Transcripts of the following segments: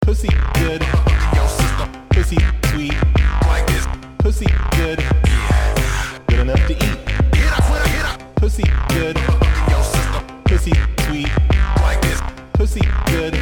Pussy good. Your sister. Pussy sweet. Like this. Pussy good. Yeah. Good enough to eat. Get up. Pussy good. Your sister. Pussy sweet. Like this. Pussy good.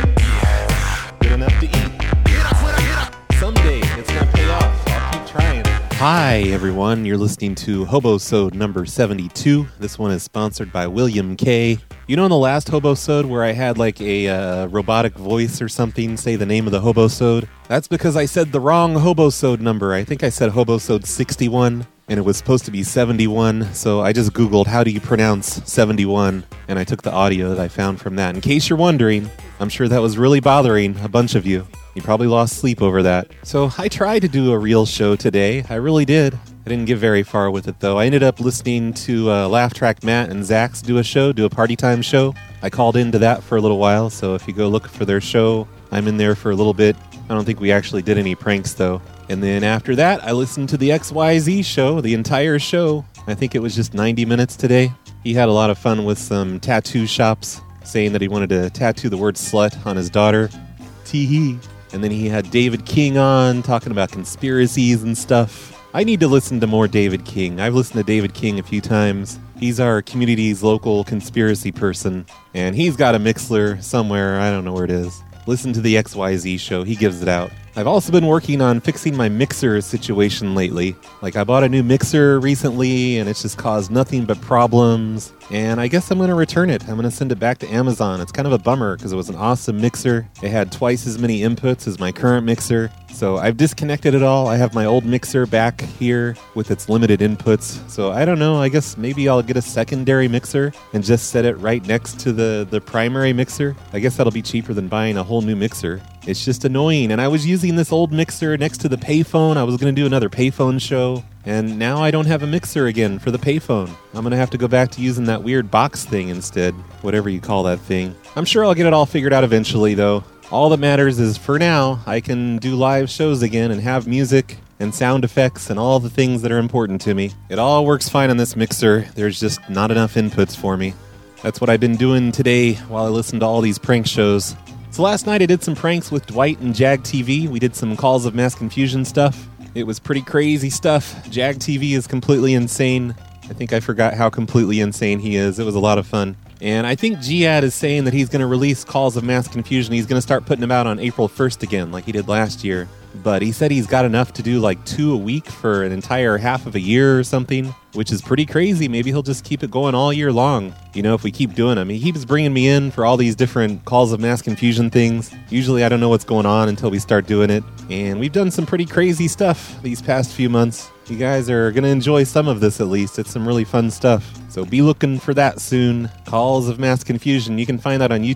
Yeah. Good enough to eat. Get up. Someday it's gonna pay off. I'll keep trying. Hi everyone, you're listening to Hobosode number 72. This one is sponsored by William K. You know in the last Hobosode where I had like a robotic voice or something say the name of the Hobosode? That's because I said the wrong Hobosode number. I think I said Hobosode 61 and it was supposed to be 71. So I just Googled how do you pronounce 71 and I took the audio that I found from that. In case you're wondering, I'm sure that was really bothering a bunch of you. You probably lost sleep over that. So I tried to do a real show today. I really did. I didn't get very far with it, though. I ended up listening to Laugh Track Matt and Zach's do a party time show. I called into that for a little while, so if you go look for their show, I'm in there for a little bit. I don't think we actually did any pranks, though. And then after that, I listened to the XYZ show, the entire show. I think it was just 90 minutes today. He had a lot of fun with some tattoo shops, saying that he wanted to tattoo the word slut on his daughter. Tee-hee. And then he had David King on, talking about conspiracies and stuff. I need to listen to more David King. I've listened to David King a few times. He's our community's local conspiracy person. And he's got a Mixler somewhere. I don't know where it is. Listen to the XYZ show. He gives it out. I've also been working on fixing my mixer situation lately. Like, I bought a new mixer recently, and it's just caused nothing but problems. And I guess I'm going to return it. I'm going to send it back to Amazon. It's kind of a bummer because it was an awesome mixer. It had twice as many inputs as my current mixer. So I've disconnected it all. I have my old mixer back here with its limited inputs. So I don't know. I guess maybe I'll get a secondary mixer and just set it right next to the primary mixer. I guess that'll be cheaper than buying a whole new mixer. It's just annoying. And I was using this old mixer next to the payphone. I was going to do another payphone show. And now I don't have a mixer again for the payphone. I'm going to have to go back to using that weird box thing instead. Whatever you call that thing. I'm sure I'll get it all figured out eventually, though. All that matters is, for now, I can do live shows again and have music and sound effects and all the things that are important to me. It all works fine on this mixer. There's just not enough inputs for me. That's what I've been doing today while I listen to all these prank shows. So last night I did some pranks with Dwight and Jag TV. We did some Calls of Mass Confusion stuff. It was pretty crazy stuff. Jag TV is completely insane. I think I forgot how completely insane he is. It was a lot of fun. And I think Giad is saying that he's going to release Calls of Mass Confusion. He's going to start putting them out on April 1st again, like he did last year. But he said he's got enough to do like 2 a week for an entire half of a year or something, which is pretty crazy. Maybe he'll just keep it going all year long, you know, if we keep doing them. He keeps bringing me in for all these different Calls of Mass Confusion things. Usually I don't know what's going on until we start doing it. And we've done some pretty crazy stuff these past few months. You guys are going to enjoy some of this at least. It's some really fun stuff. So be looking for that soon. Calls of Mass Confusion. You can find that on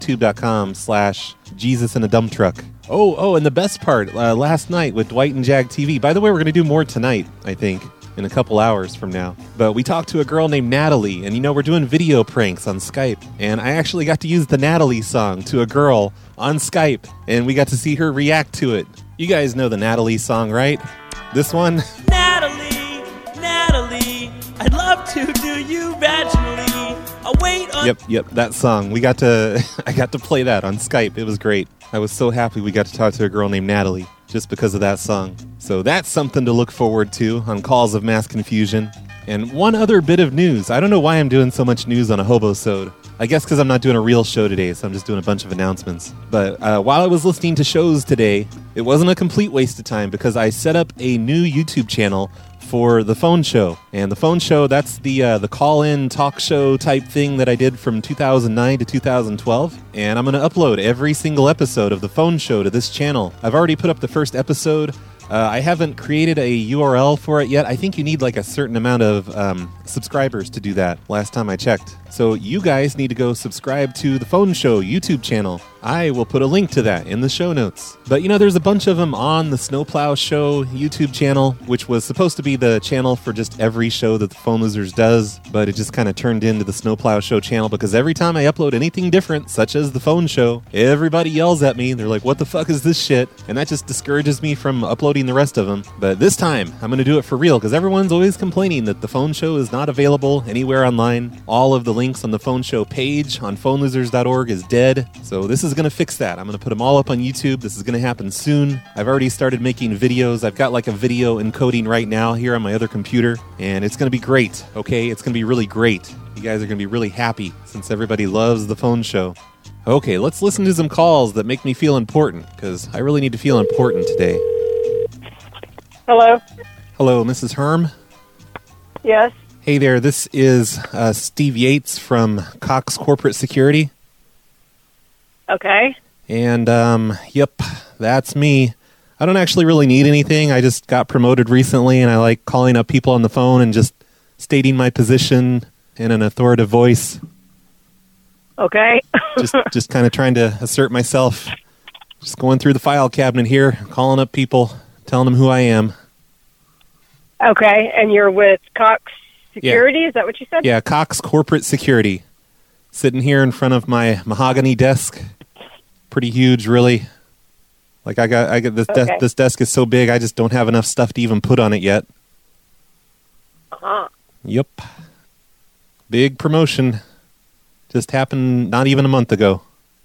youtube.com/Jesus in a Dump Truck. Oh, and the best part, last night with Dwight and Jag TV. By the way, we're going to do more tonight, I think, in a couple hours from now. But we talked to a girl named Natalie, and you know, we're doing video pranks on Skype. And I actually got to use the Natalie song to a girl on Skype, and we got to see her react to it. You guys know the Natalie song, right? This one? Natalie, I'd love to do you vaginally. I'll wait on... Yep, that song. I got to play that on Skype. It was great. I was so happy we got to talk to a girl named Natalie just because of that song. So that's something to look forward to on Calls of Mass Confusion. And one other bit of news. I don't know why I'm doing so much news on a Hobosode. I guess because I'm not doing a real show today, so I'm just doing a bunch of announcements. But while I was listening to shows today, it wasn't a complete waste of time because I set up a new YouTube channel for The Phone Show. And The Phone Show, that's the call-in talk show type thing that I did from 2009 to 2012. And I'm going to upload every single episode of The Phone Show to this channel. I've already put up the first episode. I haven't created a URL for it yet. I think you need like a certain amount of subscribers to do that, last time I checked. So you guys need to go subscribe to The Phone Show YouTube channel. I will put a link to that in the show notes. But you know, there's a bunch of them on the Snowplow Show YouTube channel, which was supposed to be the channel for just every show that the Phone Losers does, but it just kind of turned into the Snowplow Show channel because every time I upload anything different, such as the Phone Show, everybody yells at me. They're like, what the fuck is this shit? And that just discourages me from uploading the rest of them. But this time, I'm going to do it for real because everyone's always complaining that the Phone Show is not available anywhere online. All of the links on the Phone Show page on phonelosers.org is dead. So this is is going to fix that. I'm going to put them all up on YouTube. This is going to happen soon. I've already started making videos. I've got like a video encoding right now here on my other computer, and it's going to be great, okay? It's going to be really great. You guys are going to be really happy since everybody loves the phone show. Okay, let's listen to some calls that make me feel important, because I really need to feel important today. Hello? Hello, Mrs. Herm? Yes? Hey there, this is Steve Yates from Cox Corporate Security. Okay. And, yep, that's me. I don't actually really need anything. I just got promoted recently, and I like calling up people on the phone and just stating my position in an authoritative voice. Okay. just kind of trying to assert myself. Just going through the file cabinet here, calling up people, telling them who I am. Okay, and you're with Cox Security, Yeah. Is that what you said? Yeah, Cox Corporate Security. Sitting here in front of my mahogany desk. Pretty huge, really. Like I got this Okay. this desk is so big I just don't have enough stuff to even put on it yet. Uh-huh. Yep. Big promotion. Just happened not even a month ago.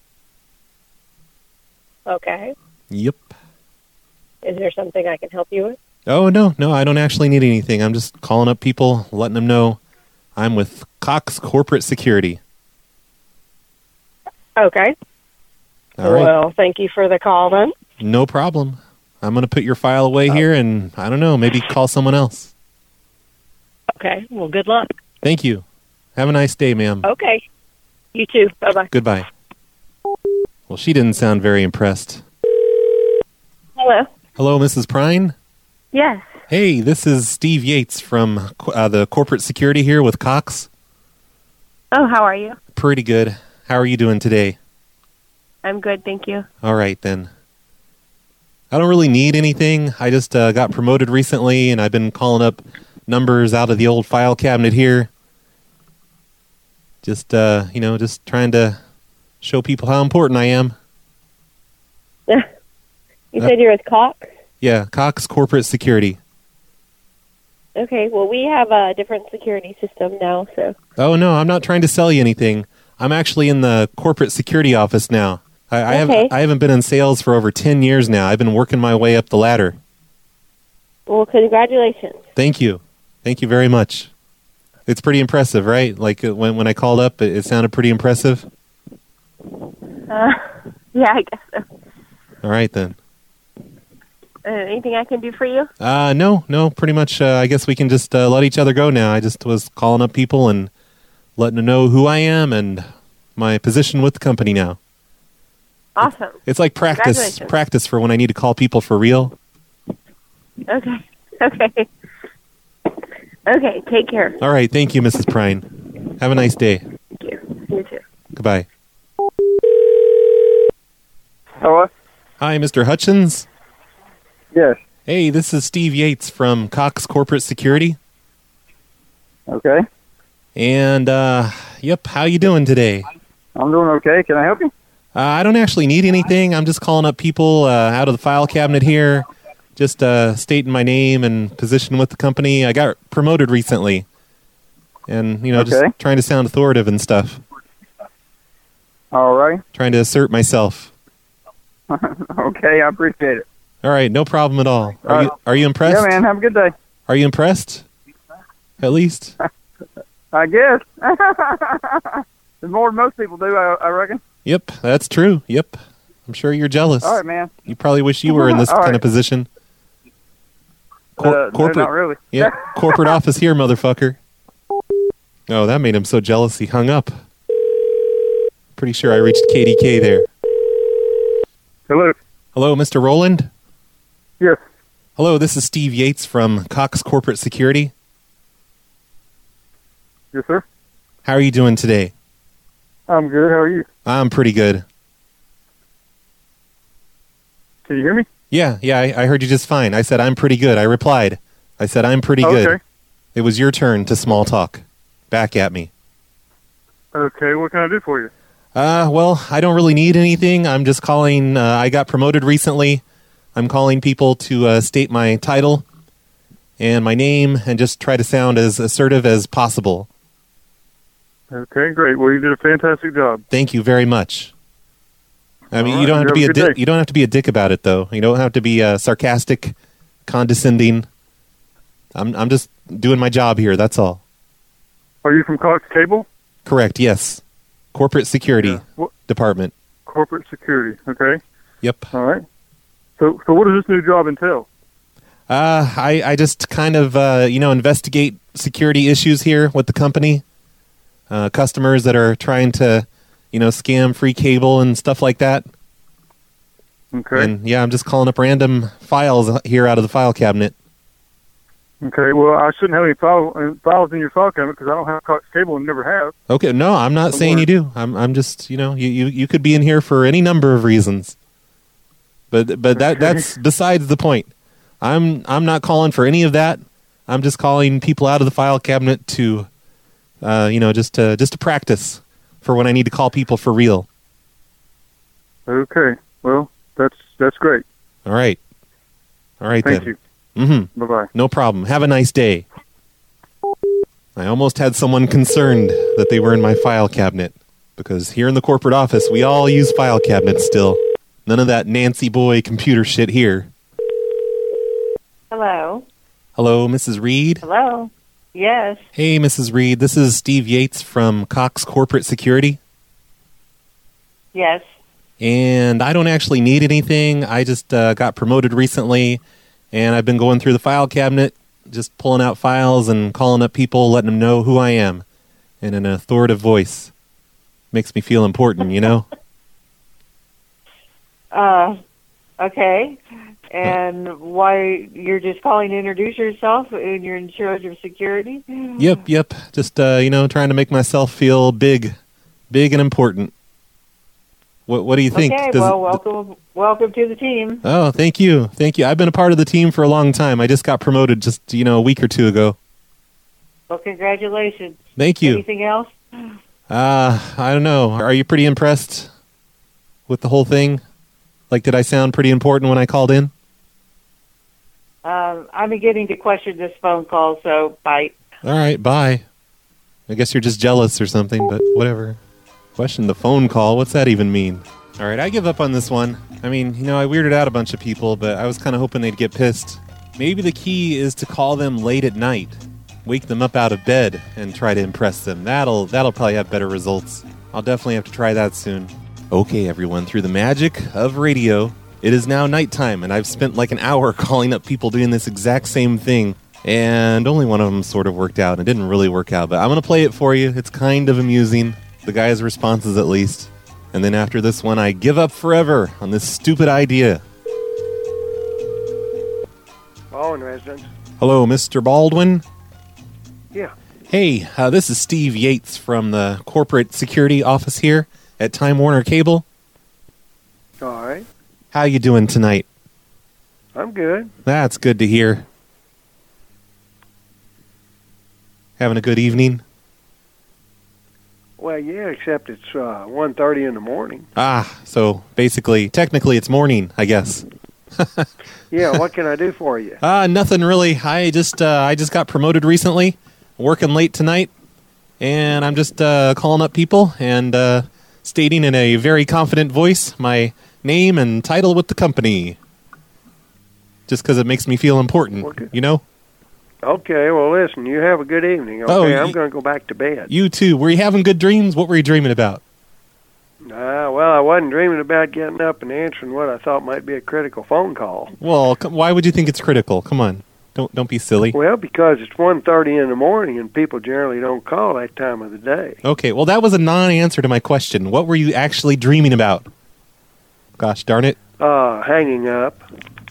Okay. Yep. Is there something I can help you with? Oh, no, I don't actually need anything. I'm just calling up people, letting them know I'm with Cox Corporate Security. Okay. All right. Well, thank you for the call then. No problem. I'm going to put your file away here and, I don't know, maybe call someone else. Okay. Well, good luck. Thank you. Have a nice day, ma'am. Okay. You too. Bye-bye. Goodbye. Well, she didn't sound very impressed. Hello? Hello, Mrs. Prine? Yes. Hey, this is Steve Yates from the corporate security here with Cox. Oh, how are you? Pretty good. How are you doing today? I'm good, thank you. All right, then. I don't really need anything. I just got promoted recently, and I've been calling up numbers out of the old file cabinet here. Just, just trying to show people how important I am. You said you're with Cox? Yeah, Cox Corporate Security. Okay, well, we have a different security system now, so... Oh, no, I'm not trying to sell you anything. I'm actually in the corporate security office now. I haven't been in sales for over 10 years now. I've been working my way up the ladder. Well, congratulations. Thank you. Thank you very much. It's pretty impressive, right? Like when I called up, it sounded pretty impressive. Yeah, I guess so. All right, then. Anything I can do for you? No, pretty much. I guess we can just let each other go now. I just was calling up people and letting them know who I am and my position with the company now. Awesome. It's like practice for when I need to call people for real. Okay. Okay, take care. All right, thank you, Mrs. Prine. Have a nice day. Thank you. You too. Goodbye. Hello? Hi, Mr. Hutchins. Yes. Hey, this is Steve Yates from Cox Corporate Security. Okay. And, yep, how you doing today? I'm doing okay. Can I help you? I don't actually need anything. I'm just calling up people out of the file cabinet here, just stating my name and position with the company. I got promoted recently, and, just trying to sound authoritative and stuff. All right. Trying to assert myself. Okay, I appreciate it. All right, no problem at all. Are you impressed? Yeah, man, have a good day. Are you impressed? At least? I guess. There's more than most people do, I reckon. Yep, that's true. Yep. I'm sure you're jealous. All right, man. You probably wish you were in this kind of position. No, not really. Yeah, corporate office here, motherfucker. Oh, that made him so jealous he hung up. Pretty sure I reached KDK there. Hello. Hello, Mr. Rowland? Yes. Hello, this is Steve Yates from Cox Corporate Security. Yes, sir. How are you doing today? I'm good. How are you? I'm pretty good. Can you hear me? Yeah, I heard you just fine. I said I'm pretty good. I replied. I said I'm pretty good. Okay. It was your turn to small talk. Back at me. Okay, what can I do for you? Well, I don't really need anything. I'm just calling. I got promoted recently. I'm calling people to state my title and my name and just try to sound as assertive as possible. Okay, great. Well, you did a fantastic job. Thank you very much. I mean, All you don't right, have to you be have a a good dick. day. You don't have to be a dick about it, though. You don't have to be sarcastic, condescending. I'm just doing my job here. That's all. Are you from Cox Cable? Correct. Yes. Corporate security Yeah. What, department. corporate security. Okay. Yep. All right. So what does this new job entail? I just kind of investigate security issues here with the company. Customers that are trying to scam free cable and stuff like that. Okay. And yeah, I'm just calling up random files here out of the file cabinet. Okay. Well, I shouldn't have any files in your file cabinet because I don't have Cox Cable and never have. Okay, no, I'm not Don't saying worry. you do. I'm just you could be in here for any number of reasons. But that's besides the point. I'm not calling for any of that. I'm just calling people out of the file cabinet to just to practice for when I need to call people for real. Okay. Well, that's great. All right. Thank then. you. Mm-hmm. Bye-bye. No problem. Have a nice day. I almost had someone concerned that they were in my file cabinet because here in the corporate office, we all use file cabinets still. None of that Nancy boy computer shit here. Hello. Hello, Mrs. Reed. Hello. Yes. Hey, Mrs. Reed. This is Steve Yates from Cox Corporate Security. Yes. And I don't actually need anything. I just got promoted recently, and I've been going through the file cabinet, just pulling out files and calling up people, letting them know who I am in an authoritative voice. Makes me feel important, you know? Okay. And why you're just calling to introduce yourself and you're in charge of security? Yep. Just, trying to make myself feel big and important. What do you think? Okay, welcome to the team. Oh, thank you. I've been a part of the team for a long time. I just got promoted just, a week or two ago. Well, congratulations. Thank you. Anything else? I don't know. Are you pretty impressed with the whole thing? Like, did I sound pretty important when I called in? I'm beginning to question this phone call, so bye. All right, bye. I guess you're just jealous or something, but whatever. Question the phone call. What's that even mean? All right, I give up on this one. I mean, I weirded out a bunch of people, but I was kind of hoping they'd get pissed. Maybe the key is to call them late at night, wake them up out of bed, and try to impress them. That'll probably have better results. I'll definitely have to try that soon. Okay, everyone, through the magic of radio, it is now nighttime, and I've spent like an hour calling up people doing this exact same thing, and only one of them sort of worked out. It didn't really work out, but I'm going to play it for you. It's kind of amusing. The guy's responses, at least. And then after this one, I give up forever on this stupid idea. Baldwin residence. Hello, Mr. Baldwin. Yeah. Hey, this is Steve Yates from the corporate security office here at Time Warner Cable. All right. How you doing tonight? I'm good. That's good to hear. Having a good evening? Well, yeah, except it's 1:30 in the morning. So basically, technically it's morning, I guess. Yeah, what can I do for you? Nothing really. I just got promoted recently, working late tonight, and I'm just calling up people and stating in a very confident voice my name and title with the company. Just because it makes me feel important, Okay. you know? Okay, well, listen, you have a good evening. Okay, Oh, I'm going to go back to bed. You too. Were you having good dreams? What were you dreaming about? Well, I wasn't dreaming about getting up and answering what I thought might be a critical phone call. Well, why would you think it's critical? Come on. Don't be silly. Well, because it's 1:30 in the morning and people generally don't call that time of the day. Okay, well, that was a non-answer to my question. What were you actually dreaming about? Gosh darn it. Hanging up.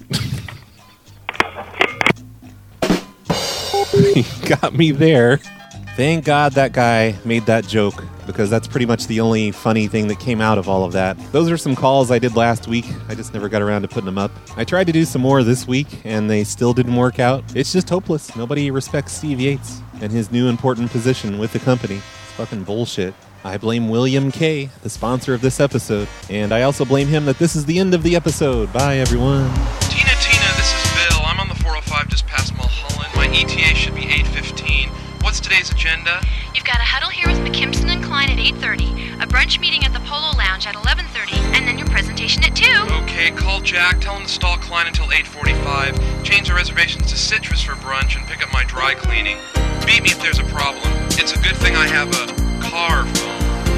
He got me there. Thank God that guy made that joke, because that's pretty much the only funny thing that came out of all of that. Those are some calls I did last week. I just never got around to putting them up. I tried to do some more this week, and they still didn't work out. It's just hopeless. Nobody respects Steve Yates and his new important position with the company. It's fucking bullshit. I blame William K., the sponsor of this episode, and I also blame him that this is the end of the episode. Bye, everyone. Tina, this is Bill. I'm on the 405 just past Mulholland. My ETA should be 8:15. What's today's agenda? You've got a huddle here with McKimson and Klein at 8:30, a brunch meeting at the Polo Lounge at 11:30, and then your presentation at 2. Okay, call Jack, tell him to stall Klein until 8:45, change the reservations to Citrus for brunch, and pick up my dry cleaning. Beat me if there's a problem. It's a good thing I have a car phone.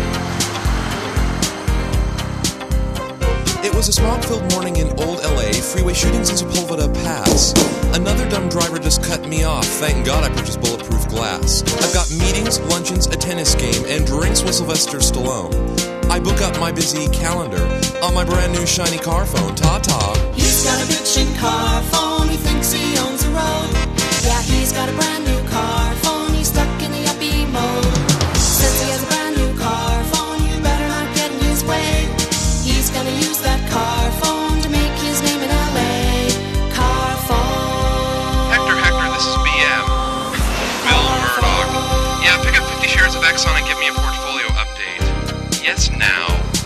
It was a smog-filled morning in old LA, freeway shootings in Sepulveda Pass. Another dumb driver just cut me off. Thank God I purchased bulletproof glass. I've got meetings, luncheons, a tennis game, and drinks with Sylvester Stallone. I book up my busy calendar on my brand new shiny car phone. Ta-ta. He's got a bitchin' car phone, he thinks he owns the road. Yeah, he's got a brand new car phone, he's stuck in the uppy mode. Since he has a brand new car phone, you better not get in his way. He's gonna use that car phone to make his name in LA. Car phone. Hector, this is BM. Bill Murdoch. Yeah, pick up 50 shares of Exxon and give me a portfolio update. Yes, now.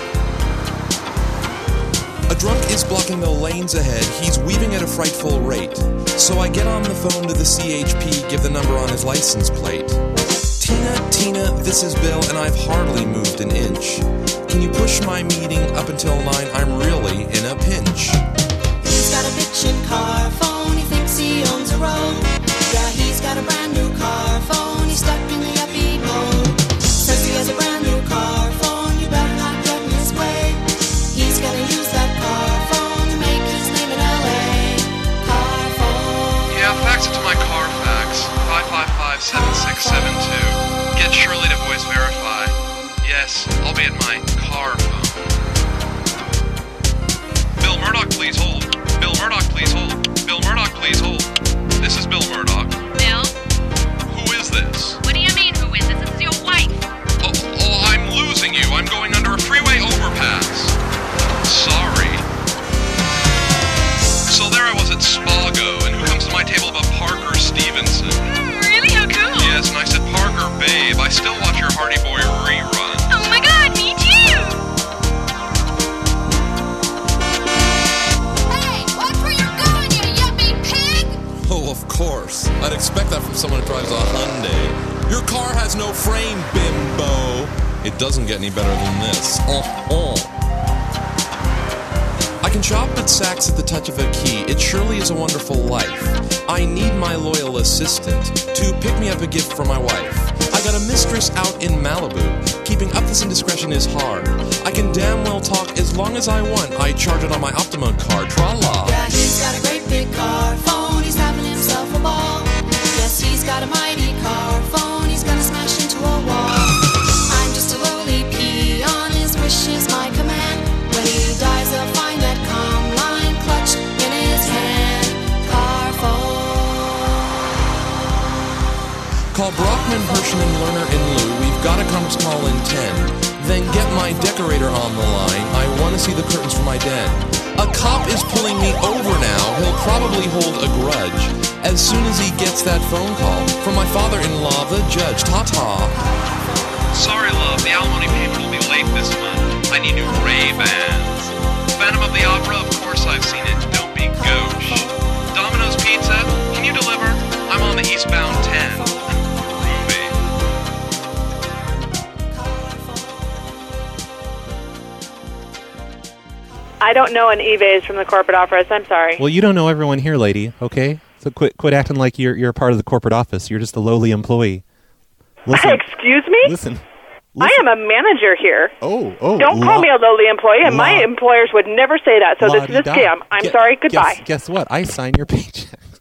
A drunk is blocking the lanes ahead. He's weaving at a frightful rate. So I get on the phone to the CHP, give the number on his license plate. Tina, this is Bill, and I've hardly moved an inch. Can you push my meeting up until 9? I'm really in a pinch. He's got a bitchin' car phone, he thinks he owns a road. Yeah, he's got a brand new car phone, he's stuck in the uppy mode. Says he has a brand new car phone, you better not get in his way. He's gonna use that car phone to make his name in LA. Car phone. Yeah, fax it to my Carfax, 555-7672. Get Shirley to voice verify. Yes, I'll be at my car phone. Bill Murdoch, please hold. Bill Murdoch, please hold. Bill Murdoch, please hold. This is Bill Murdoch. Bill? Who is this? What do you mean, who is this? This is your wife. Oh, I'm losing you. I'm going under a freeway overpass. Sorry. So there I was at Spago, and who comes to my table but Parker Stevenson? Really? How cool? Yes, and I said, Parker, babe, I still watch your Hardy Boy rerun. Oh my god, me too! Hey, watch where you're going, you yuppie pig! Oh, of course. I'd expect that from someone who drives a Hyundai. Your car has no frame, bimbo. It doesn't get any better than this. I can shop at Saks at the touch of a key. It surely is a wonderful life. I need my loyal assistant to pick me up a gift for my wife. I got a mistress out in Malibu. Keeping up this indiscretion is hard. I can damn well talk as long as I want. I charge it on my Optima card. Tra-la. Yeah, he's got a great big car phone, he's having himself a ball. Yes, he's got a mighty car phone, he's gonna smash into a wall. I'm just a lowly peon, his wish is my command. When he dies, they'll find that comm line clutched in his hand. Car phone. Call Brockman, Hershman, and Lerner in Lou. We've got a conference call in 10. Then get my decorator on the line. I want to see the curtains for my den. A cop is pulling me over now. He'll probably hold a grudge as soon as he gets that phone call from my father-in-law, the judge. Ta-ta. Sorry, love, the alimony payment will be late this month. I need new Ray-Bans. Phantom of the Opera, of course I've seen it. Don't be gauche. Domino's Pizza, can you deliver? I'm on the eastbound 10. Groovy. I don't know an Eves from the corporate office. I'm sorry. Well, you don't know everyone here, lady, okay? So quit acting like you're a part of the corporate office. You're just a lowly employee. Listen, Excuse me? Listen. I am a manager here. Oh. Don't call me a lowly employee, and my employers would never say that, so this is a scam. I'm sorry. Goodbye. Guess what? I sign your paycheck.